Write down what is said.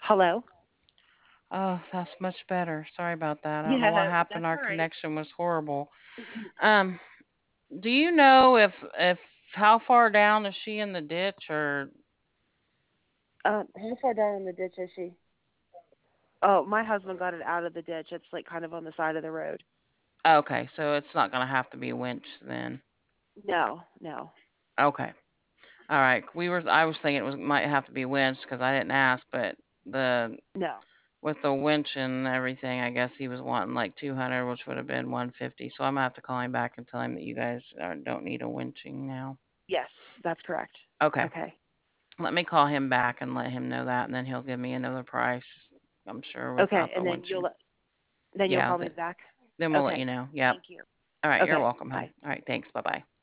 Hello? Oh, that's much better. Sorry about that. I don't know what Yeah, happened. that's Our all right. connection was horrible. Um, do you know if how far down is she in the ditch or How far down in the ditch is she? Oh, my husband got it out of the ditch. It's like kind of on the side of the road. okay, so it's not gonna have to be winch then. No, no, Okay. All right. I was thinking it was might have to be winch because I didn't ask, but the no. with the winch and everything, I guess he was wanting like 200, which would have been 150. So I'm gonna have to call him back and tell him that you guys don't need a winching now. Yes, that's correct. Okay. Okay. Let me call him back and let him know that, and then he'll give me another price. I'm sure Okay, without the and winching. then you'll Yeah. call me back. Then we'll let you Okay. know. Yep. Thank you. All right. You're Okay. welcome, hon. Bye. All right. Thanks. Bye bye.